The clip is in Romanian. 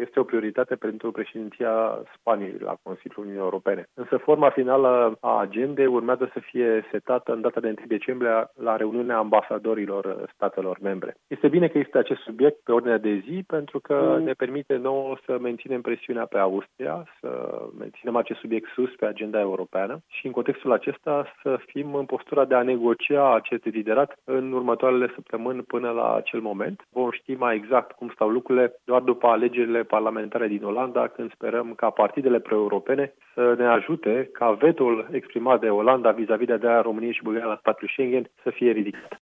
este o prioritate pentru președinția Spaniei la Consiliul Uniunii Europene. Însă forma finală a agendei urmează să fie setată în data de 1 decembrie la reuniunea ambasadorilor statelor membre. Este bine că este acest subiect pe ordinea de zi pentru că ne permite nouă să menținem presiunea pe Austria, să menținem acest subiect sus pe agenda europeană și în contextul acesta să fim în postura de a negocia acest deziderat în următoarele săptămâni până la acel moment. Vom ști mai exact cum stau lucrurile doar după alegerile parlamentare din Olanda, când sperăm ca partidele pro-europene să ne ajute ca vetul exprimat de Olanda vis-a-vis de aderarea României și Bulgariei la spațiul Schengen să fie ridicat.